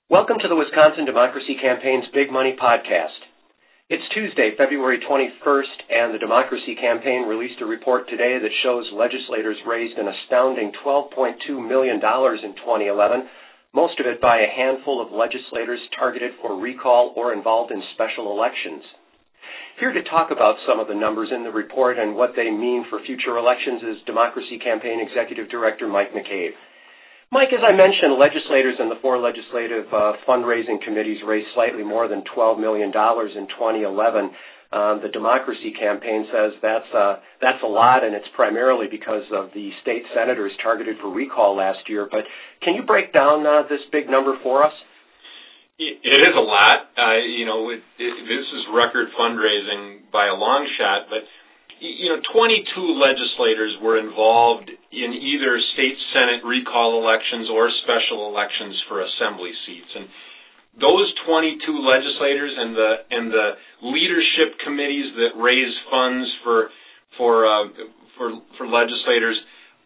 Welcome to the Wisconsin Democracy Campaign's Big Money Podcast. It's Tuesday, February 21st, and the Democracy Campaign released a report today that shows legislators raised an astounding $12.2 million in 2011, most of it by a handful of legislators targeted for recall or involved in special elections. Here to talk about some of the numbers in the report and what they mean for future elections is Democracy Campaign Executive Director Mike McCabe. Mike, as I mentioned, legislators in the four legislative fundraising committees raised slightly more than $12 million in 2011. The Democracy Campaign says that's a lot, and it's primarily because of the state senators targeted for recall last year. But can you break down this big number for us? It is a lot. This is record fundraising by a long shot, but 22 legislators were involved in either state Senate recall elections or special elections for assembly seats. And those 22 legislators and the leadership committees that raise funds for legislators,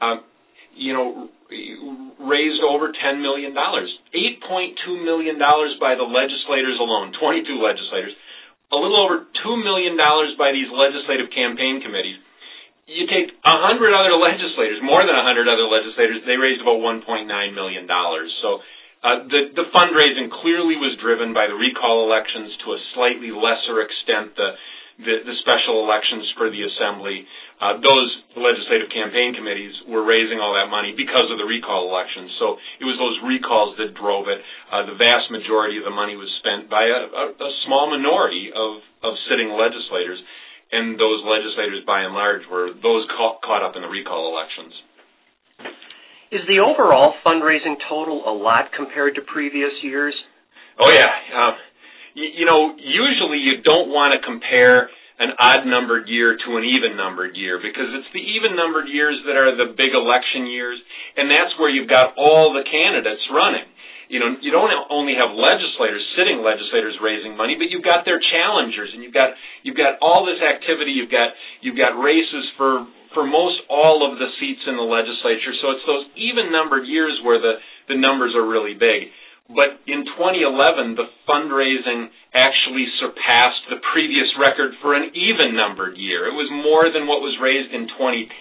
raised over $10 million. $8.2 million by the legislators alone, 22 legislators. A little over $2 million by these legislative campaign committees. You take 100 other legislators, more than 100 other legislators, they raised about $1.9 million. So the fundraising clearly was driven by the recall elections, to a slightly lesser extent the special elections for the Assembly. Those legislative campaign committees were raising all that money because of the recall elections. So it was those recalls that drove it. The vast majority of the money was spent by a small minority of sitting legislators, and those legislators, by and large, were those caught up in the recall elections. Is the overall fundraising total a lot compared to previous years? Oh, yeah. Usually you don't want to compare an odd-numbered year to an even-numbered year, because it's the even-numbered years that are the big election years, and that's where you've got all the candidates running. You don't only have sitting legislators raising money, but you've got their challengers, and you've got all this activity. You've got races for most all of the seats in the legislature. So it's those even-numbered years where the numbers are really big. But in 2011, the fundraising actually surpassed the previous record for an even-numbered year. It was more than what was raised in 2010,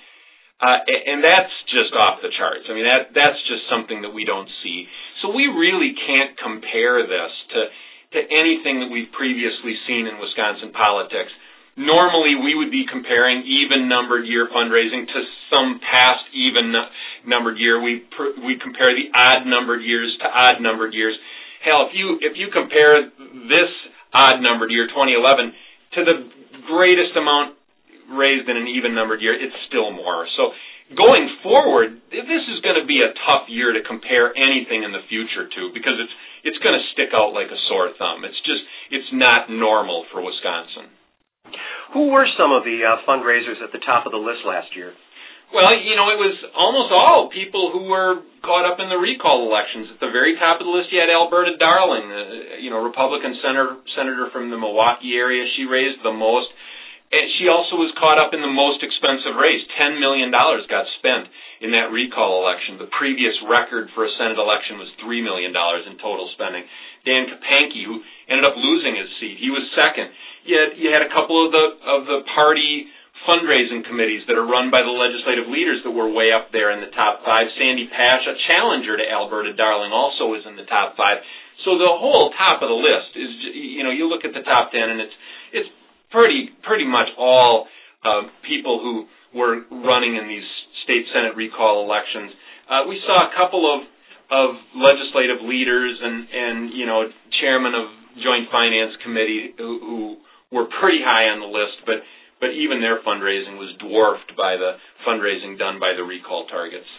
and that's just off the charts. I mean, that's just something that we don't see. So we really can't compare this to anything that we've previously seen in Wisconsin politics. Normally, we would be comparing even-numbered year fundraising to some past even-numbered year. We compare the odd-numbered years to odd-numbered years. Hell, if you compare this odd-numbered year, 2011, to the greatest amount raised in an even-numbered year, it's still more. So going forward, this is going to be a tough year to compare anything in the future to, because it's going to stick out like a sore thumb. It's not normal for Wisconsin. Who were some of the fundraisers at the top of the list last year? Well, it was almost all people who were caught up in the recall elections. At the very top of the list, you had Alberta Darling, Republican senator from the Milwaukee area. She raised the most. And she also was caught up in the most expensive race. $10 million got spent in that recall election. The previous record for a Senate election was $3 million in total spending. Dan Kapanke, who ended up losing his seat, he was second. You had a couple of the party fundraising committees that are run by the legislative leaders that were way up there in the top five. Sandy Pash, a challenger to Alberta Darling, also was in the top five. So the whole top of the list is, you look at the top 10, and it's pretty much all people who were running in these state Senate recall elections. We saw a couple of legislative leaders and chairman of Joint Finance Committee who were pretty high on the list, but even their fundraising was dwarfed by the fundraising done by the recall targets.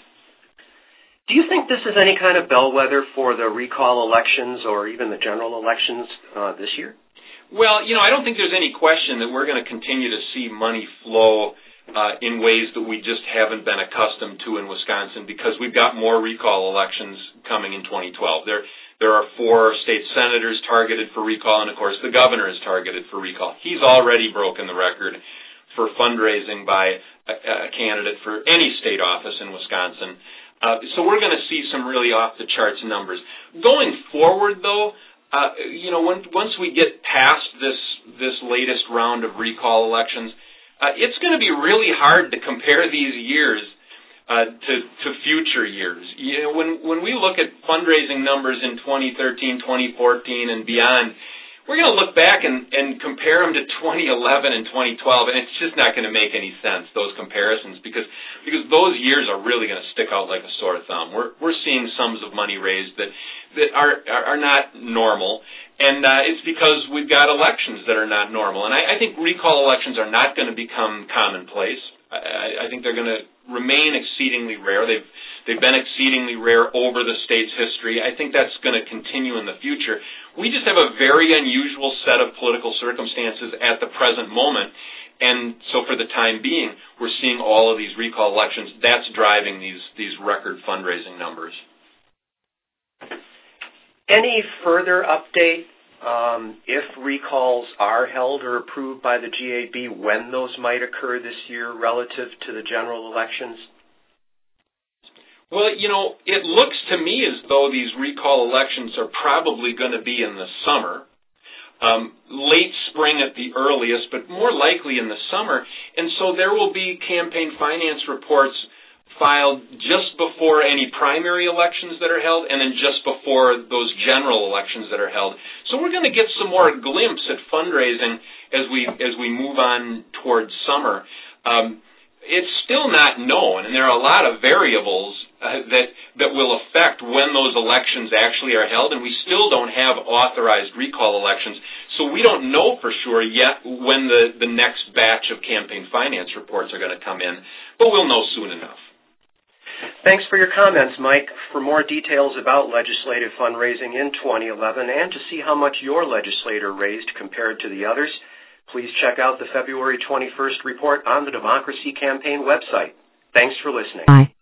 Do you think this is any kind of bellwether for the recall elections or even the general elections this year? Well, I don't think there's any question that we're going to continue to see money flow in ways that we just haven't been accustomed to in Wisconsin, because we've got more recall elections coming in 2012. There are 4 state senators targeted for recall, and, of course, the governor is targeted for recall. He's already broken the record for fundraising by a candidate for any state office in Wisconsin. So we're going to see some really off-the-charts numbers. Going forward, though, once we get past this latest round of recall elections, it's going to be really hard to compare these years to future years. When we look at fundraising numbers in 2013, 2014, and beyond, we're going to look back and compare them to 2011 and 2012, and it's just not going to make any sense, those comparisons, because those years are really going to stick out like a sore thumb. We're seeing sums of money raised that are not normal, and it's because we've got elections that are not normal. And I think recall elections are not going to become commonplace. I think they're going to remain exceedingly rare. They've been exceedingly rare over the state's history. I think that's going to continue in the future. We just have a very unusual set of political circumstances at the present moment, and so for the time being, we're seeing all of these recall elections. That's driving these record fundraising numbers. Any further update if recalls are held or approved by the GAB, when those might occur this year relative to the general elections? Well, it looks to me as though these recall elections are probably going to be in the summer, late spring at the earliest, but more likely in the summer. And so there will be campaign finance reports filed just before any primary elections that are held and then just before those general elections that are held. So we're going to get some more glimpse at fundraising as we move on towards summer. It's still not known, and there are a lot of variables that will affect when those elections actually are held, and we still don't have authorized recall elections, so we don't know for sure yet when the next batch of campaign finance reports are going to come in, but we'll know soon enough. Thanks for your comments, Mike. For more details about legislative fundraising in 2011 and to see how much your legislator raised compared to the others, please check out the February 21st report on the Democracy Campaign website. Thanks for listening. Bye.